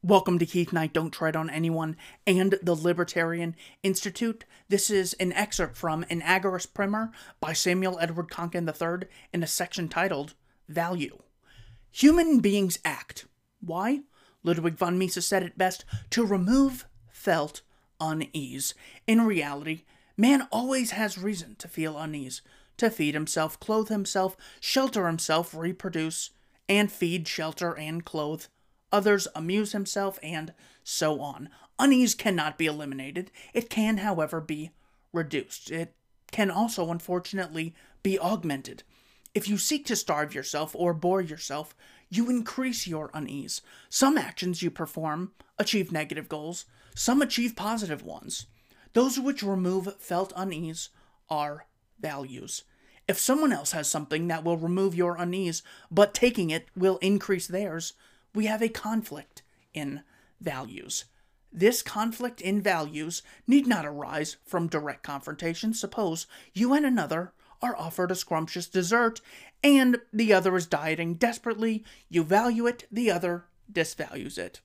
Welcome to Keith Knight, Don't Tread on Anyone, and the Libertarian Institute. This is an excerpt from an Agorist primer by Samuel Edward Konkin III in a section titled, Value. Human beings act. Why? Ludwig von Mises said it best, to remove felt unease. In reality, man always has reason to feel unease, to feed himself, clothe himself, shelter himself, reproduce, and feed, shelter, and clothe others, amuse himself, and so on. Unease cannot be eliminated. It can, however, be reduced. It can also, unfortunately, be augmented. If you seek to starve yourself or bore yourself, you increase your unease. Some actions you perform achieve negative goals. Some achieve positive ones. Those which remove felt unease are values. If someone else has something that will remove your unease, but taking it will increase theirs, we have a conflict in values. This conflict in values need not arise from direct confrontation. Suppose you and another are offered a scrumptious dessert, and the other is dieting desperately. You value it, the other disvalues it.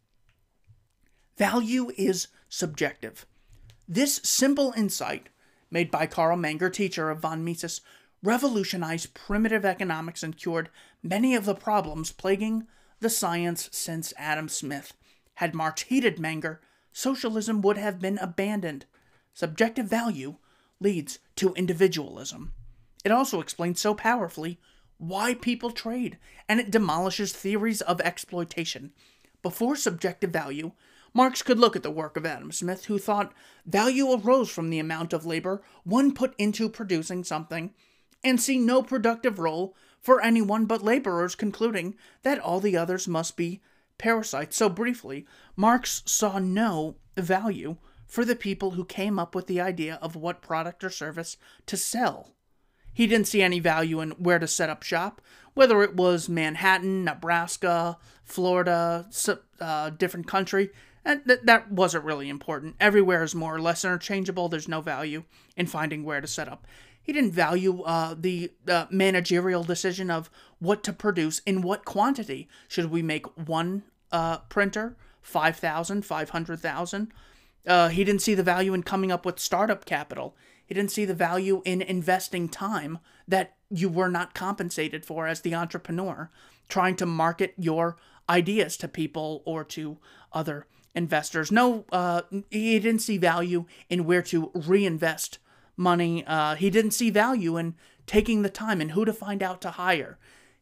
Value is subjective. This simple insight, made by Carl Menger, teacher of von Mises, revolutionized primitive economics and cured many of the problems plaguing the science since Adam Smith. Had Marx heeded Menger, socialism would have been abandoned. Subjective value leads to individualism. It also explains so powerfully why people trade, and it demolishes theories of exploitation. Before subjective value, Marx could look at the work of Adam Smith, who thought value arose from the amount of labor one put into producing something, and see no productive role for anyone but laborers, concluding that all the others must be parasites. So briefly, Marx saw no value for the people who came up with the idea of what product or service to sell. He didn't see any value in where to set up shop, whether it was Manhattan, Nebraska, Florida, different country. And that wasn't really important. Everywhere is more or less interchangeable. There's no value in finding where to set up. He didn't value the managerial decision of what to produce in what quantity. Should we make one printer, 5,000, 500,000? He didn't see the value in coming up with startup capital. He didn't see the value in investing time that you were not compensated for as the entrepreneur, trying to market your ideas to people or to other investors. No, he didn't see value in where to reinvest money. He didn't see value in taking the time and who to find out to hire.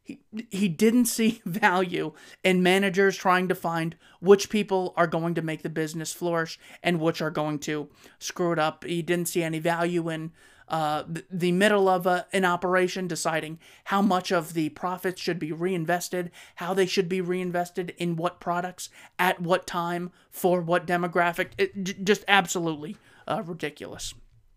He didn't see value in managers trying to find which people are going to make the business flourish and which are going to screw it up. He didn't see any value in the middle of an operation deciding how much of the profits should be reinvested, how they should be reinvested, in what products, at what time, for what demographic. Just absolutely ridiculous.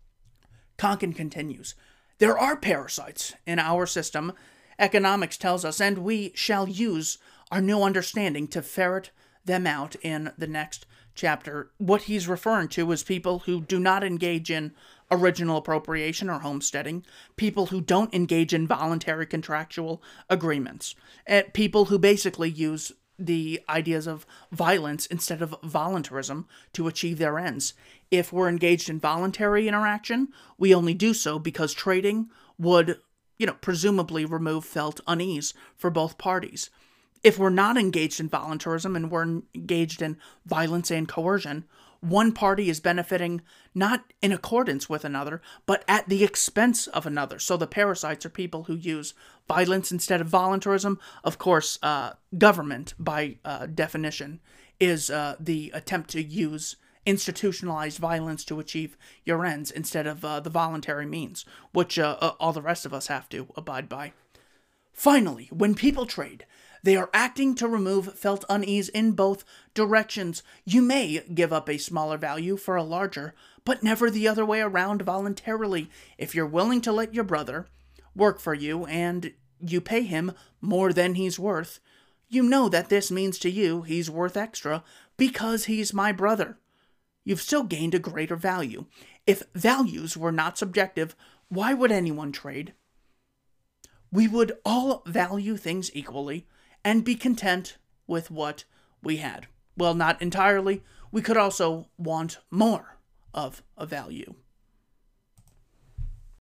Konkin continues, there are parasites in our system, economics tells us, and we shall use our new understanding to ferret them out in the next chapter. What he's referring to is people who do not engage in original appropriation or homesteading, people who don't engage in voluntary contractual agreements, people who basically use the ideas of violence instead of voluntarism to achieve their ends. If we're engaged in voluntary interaction, we only do so because trading would, presumably remove felt unease for both parties. If we're not engaged in voluntarism and we're engaged in violence and coercion, one party is benefiting not in accordance with another, but at the expense of another. So the parasites are people who use violence instead of voluntarism. Of course, government, by definition, is the attempt to use institutionalized violence to achieve your ends instead of the voluntary means, which all the rest of us have to abide by. Finally, when people trade, they are acting to remove felt unease in both directions. You may give up a smaller value for a larger, but never the other way around voluntarily. If you're willing to let your brother work for you and you pay him more than he's worth, you know that this means to you he's worth extra because he's my brother. You've still gained a greater value. If values were not subjective, why would anyone trade? We would all value things equally and be content with what we had. Well, not entirely. We could also want more of a value.